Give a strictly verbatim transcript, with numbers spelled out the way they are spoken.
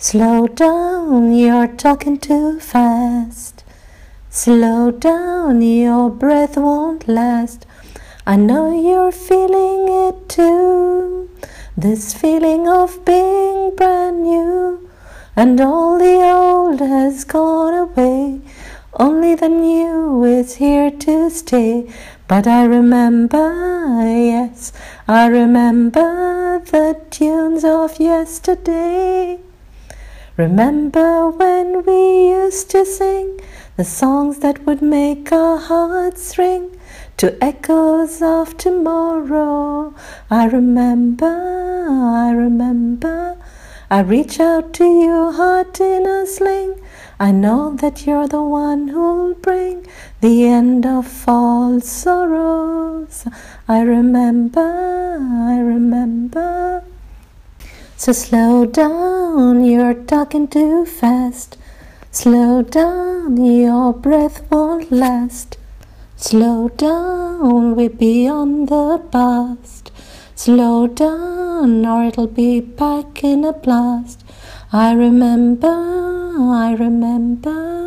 Slow down, you're talking too fast. Slow down, your breath won't last. I know you're feeling it too, this feeling of being brand new. And all the old has gone away, only the new is here to stay. But I remember, yes, I remember the tunes of yesterday. Remember when we used to sing the songs that would make our hearts ring to echoes of tomorrow. I remember, I remember. I reach out to your heart in a sling. I know that you're the one who'll bring the end of all sorrows. I remember, I remember. So slow down, you're talking too fast. Slow down, your breath won't last. Slow down, we're beyond the past. Slow down, or it'll be back in a blast. I remember, I remember.